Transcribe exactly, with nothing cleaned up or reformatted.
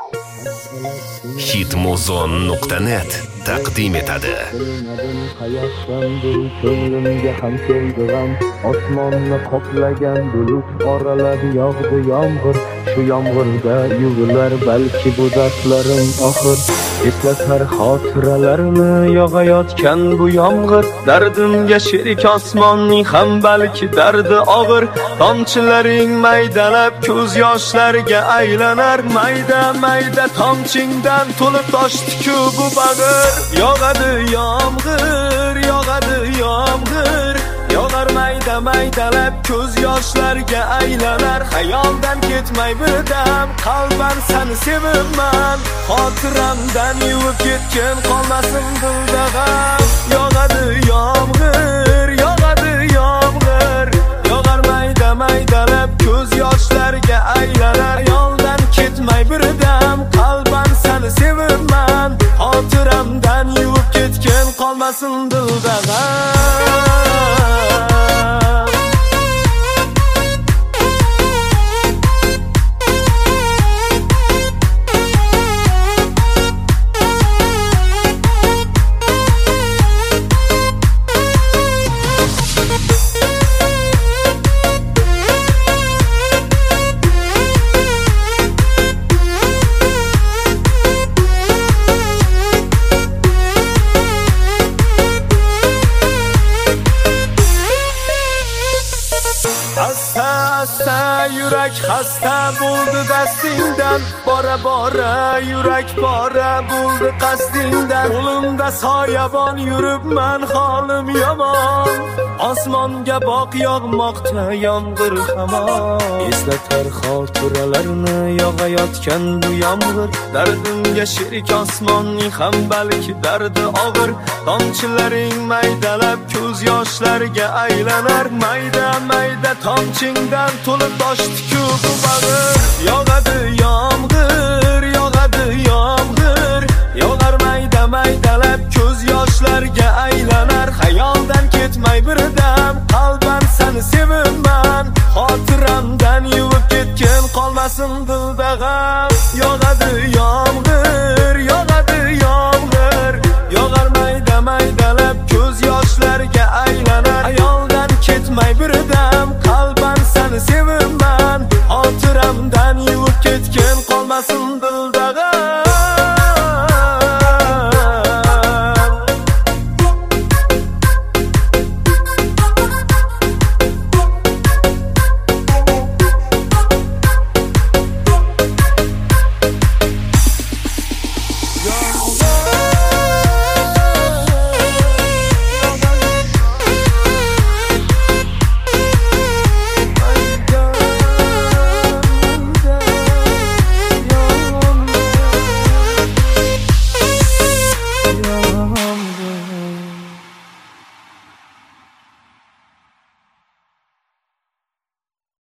hitmuzon nuqta net taqdim etadi. Ko'nglimga ham keldi g'am, osmonni qoplagan bulut oralab yog'di yomg'ir. Shu yomg'irda yuvilar balki bu dardlarim oxir. Eslatar xotiralarni yog'ayotgan bu yomg'ir. Dardimga sherik osmonning ham balki dardi og'ir. Tomchilaring maydalab ko'z yoshlarga aylanar. Mayda mayda tomchingdan to'lib toshdi-ku bu bag'ir. Yog'adi yomg'ir, yog'adi yomg'ir. Yog'ar mayda maydalab ko'z yoshlarga aylanar. Xayoldan ketmay birdam, qalban seni sevibman. Xotiramdan yuvib ketgan qolmasin dilda g'am. Yog'adi yomg'ir, yog'adi yomg'ir. Yog'ar mayda maydalab ko'z yoshlarga aylanar. Xayoldan ketmay birdam, qalban seni sevibman. Xotiramdan yuvib ketgan qolmasin dilda g'am. Asta asta yurak xasta bo'ldi dastingdan. Bora bora yurak bora bo'ldi qasdingdan. Qo'limda soyabon yuribman, holim yomon. Osmonga boq yog'moqda yomg'ir hamon. Eslatar xotiralarni yog'ayotgan bu yomg'ir. Dardimga sherik osmonning ham balki dardi og'ir. Tomchilaring maydalab ko'z yoshlarga aylanar. Mayda mayda tomchingdan to'lib toshdi-ku bu bag'ir. Yog'adi yomg'ir, yog'adi yomg'ir. Yog'ar mayda maydalab ko'z yoshlarga aylanar. Xayoldan ketmay birdam, qalban seni sevibman. Xotiramdan yuvib ketgan qolmasin dilda g'am. Yog'adi yomg'ir, yog'adi yomg'ir. Yog'ar mayda maydalab ko'z yoshlarga aylanar. Xayoldan ketmay birdam, qalban seni sevibman. Xotiramdan yuvib ketgan qolmasin dilda g'am.